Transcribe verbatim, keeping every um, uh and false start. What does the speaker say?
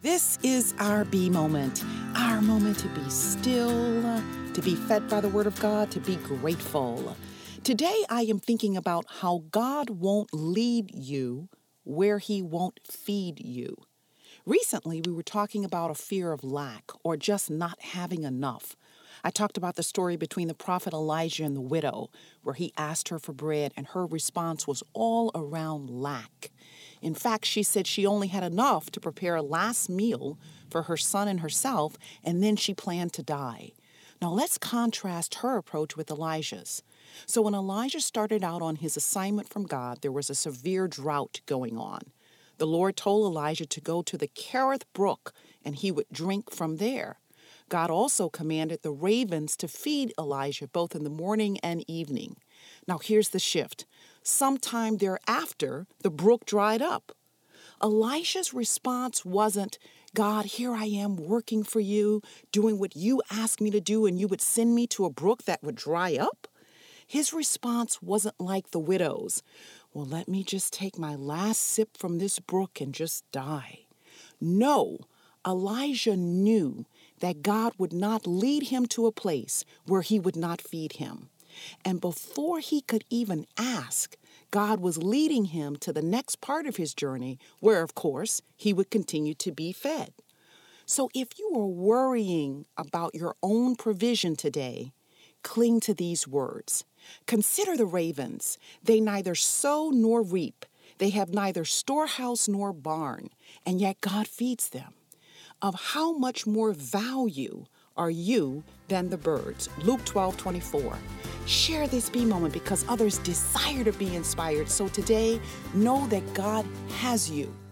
This is our B moment, our moment to be still, to be fed by the Word of God, to be grateful. Today, I am thinking about how God won't lead you where He won't feed you. Recently, we were talking about a fear of lack or just not having enough. I talked about the story between the prophet Elijah and the widow, where he asked her for bread, and her response was all around lack. In fact, she said she only had enough to prepare a last meal for her son and herself, and then she planned to die. Now let's contrast her approach with Elijah's. So when Elijah started out on his assignment from God, there was a severe drought going on. The Lord told Elijah to go to the Kerith Brook, and he would drink from there. God also commanded the ravens to feed Elijah both in the morning and evening. Now here's the shift. Sometime thereafter, the brook dried up. Elijah's response wasn't, God, here I am working for you, doing what you asked me to do, and you would send me to a brook that would dry up. His response wasn't like the widow's. Well, let me just take my last sip from this brook and just die. No, Elijah knew that God would not lead him to a place where he would not feed him. And before he could even ask, God was leading him to the next part of his journey, where, of course, he would continue to be fed. So if you are worrying about your own provision today, cling to these words. Consider the ravens. They neither sow nor reap. They have neither storehouse nor barn, and yet God feeds them. Of how much more value are you than the birds? Luke twelve twenty-four. Share this B moment because others desire to be inspired. So today, know that God has you.